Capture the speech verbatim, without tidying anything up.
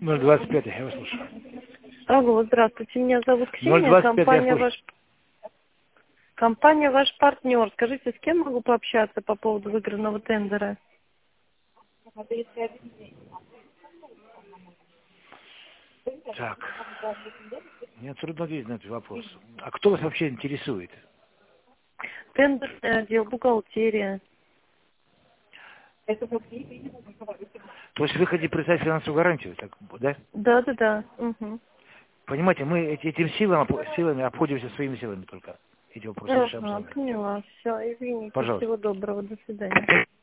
ноль двадцать пять, я вас слушаю. Алло, здравствуйте, меня зовут Ксения, ноль двадцать пять, компания я ваш... Компания ваш партнер. Скажите, с кем могу пообщаться по поводу выигранного тендера? Так, мне трудно ответить на этот вопрос. А кто вас вообще интересует? Тендерный отдел, бухгалтерия. То есть вы хотите представить финансовую гарантию, так, да? Да, да, да. Угу. Понимаете, мы эти- этим силам, силами обходимся своими силами только. Эти вопросы решаем Ага, сами. поняла. Все, извините. Пожалуйста. Всего доброго. До свидания.